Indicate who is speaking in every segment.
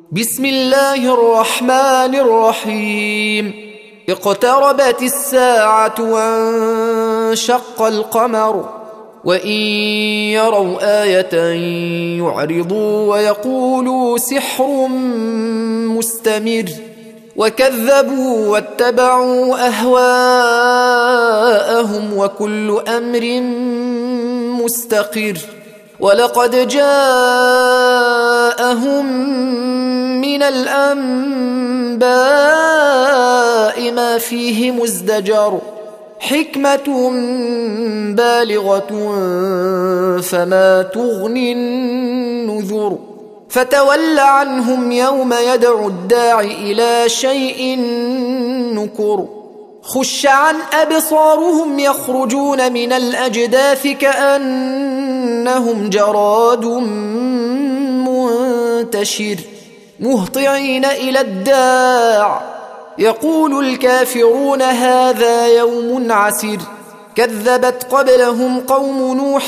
Speaker 1: بسم الله الرحمن الرحيم. اقتربت الساعة وانشق القمر وإن يروا آية يعرضوا ويقولوا سحر مستمر وكذبوا واتبعوا أهواءهم وكل أمر مستقر. ولقد جاءهم من الأنباء ما فيه مزدجر حكمة بالغة فما تغني النذر. فتول عنهم يوم يدعو الداع إلى شيء نكر. خش عن أبصارهم يخرجون من الأجداث كأنهم جراد منتشر مهطعين إلى الداع يقول الكافرون هذا يوم عسر. كذبت قبلهم قوم نوح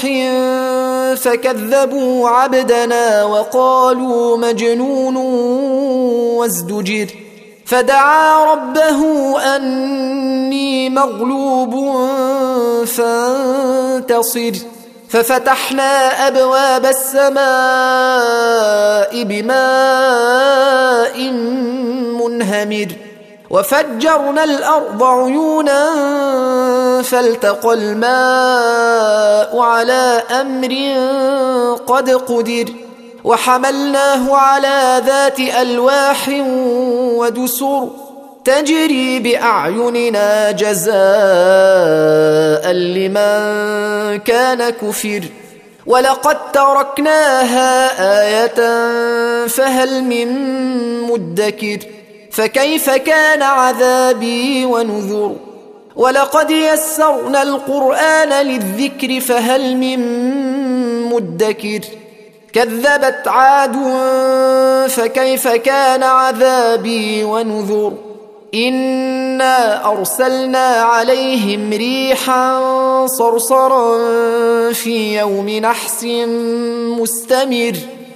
Speaker 1: فكذبوا عبدنا وقالوا مجنون وازدجر. فدعا ربه أني مغلوب فانتصر. ففتحنا أبواب السماء بماء منهمر وفجرنا الأرض عيونا فالتقى الماء على أمر قد قدر. وحملناه على ذات ألواح ودسر تجري بأعيننا جزاء لمن كان كفر. ولقد تركناها آية فهل من مدكر. فكيف كان عذابي ونذر. ولقد يسرنا القرآن للذكر فهل من مدكر. كذبت عاد فكيف كان عذابي ونذر. إنا أرسلنا عليهم ريحا صرصرا في يوم نحس مستمر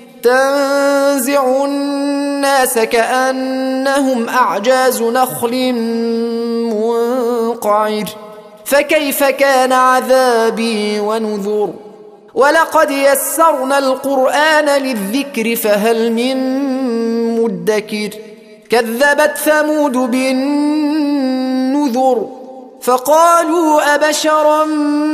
Speaker 1: تنزع الناس كأنهم أعجاز نخل منقعر. فكيف كان عذابي ونذر. ولقد يسرنا القرآن للذكر فهل من مدكر. كذبت ثمود بالنذر فقالوا أبشرا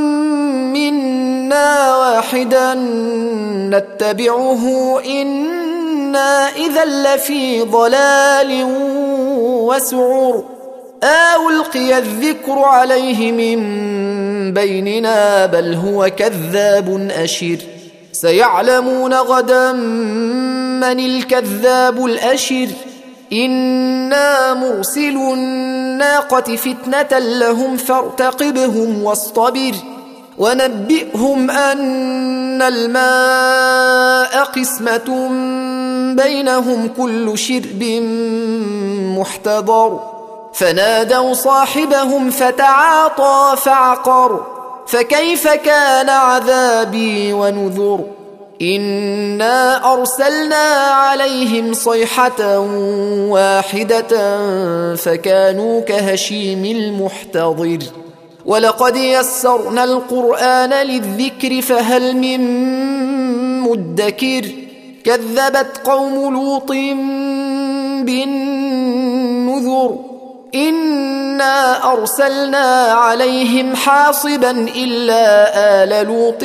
Speaker 1: منا واحدا نتبعه إنا إذا لفي ضلال وسعر. ألقي الذكر عليه من بيننا بل هو كذاب أشر. سيعلمون غدا من الكذاب الأشر. إنا مرسل الناقة فتنة لهم فارتقبهم واصطبر. ونبئهم أن الماء قسمة بينهم كل شرب محتضر. فنادوا صاحبهم فتعاطى فعقر. فكيف كان عذابي ونذر. إنا أرسلنا عليهم صيحة واحدة فكانوا كهشيم المحتضر. ولقد يسرنا القرآن للذكر فهل من مدكر. كذبت قوم لوط بالنذر. إنا أرسلنا عليهم حاصبا إلا آل لوط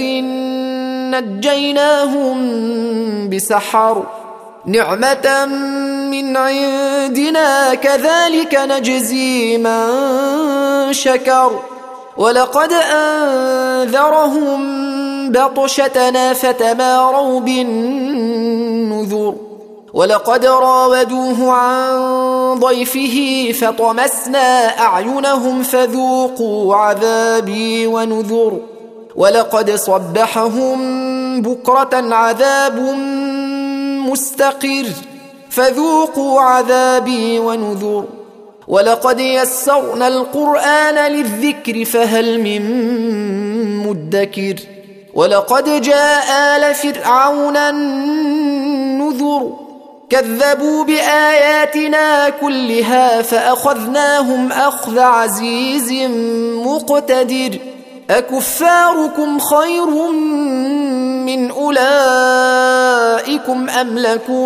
Speaker 1: نجيناهم بسحر نعمة من عندنا كذلك نجزي من شكر. ولقد أنذرهم بطشتنا فتماروا بالنذر. ولقد راودوه عن ضيفه فطمسنا أعينهم فذوقوا عذابي ونذر. ولقد صبحهم بكرة عذاب مستقر فذوقوا عذابي ونذر. ولقد يسرنا القرآن للذكر فهل من مدكر. ولقد جاء آل فرعون النذر كذبوا بآياتنا كلها فأخذناهم أخذ عزيز مقتدر أكفاركم خير من أولئكم أم لكم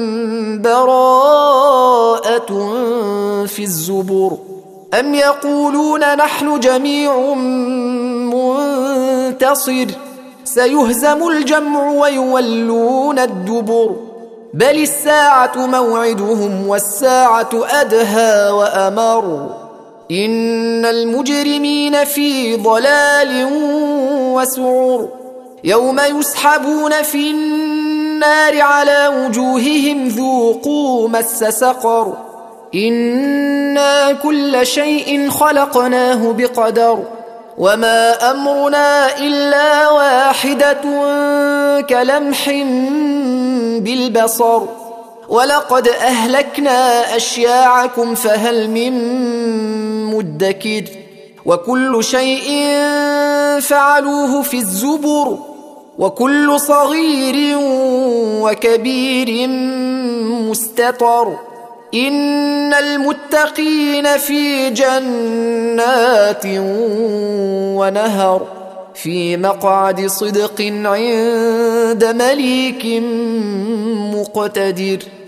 Speaker 1: براءة في الزبر أم يقولون نحن جميع منتصر سيهزم الجمع ويولون الدبر بل الساعة موعدهم والساعة أدهى وأمر إن المجرمين في ضلال وسعر يوم يسحبون في النار على وجوههم ذوقوا مس سقر إنا كل شيء خلقناه بقدر وما أمرنا إلا واحدة كلمح بالبصر ولقد أهلكنا أشياعكم فهل من مدكر وكل شيء فعلوه في الزبر وكل صغير وكبير مستطر إن المتقين في جنات ونهر في مقعد صدق عند مليك مقتدر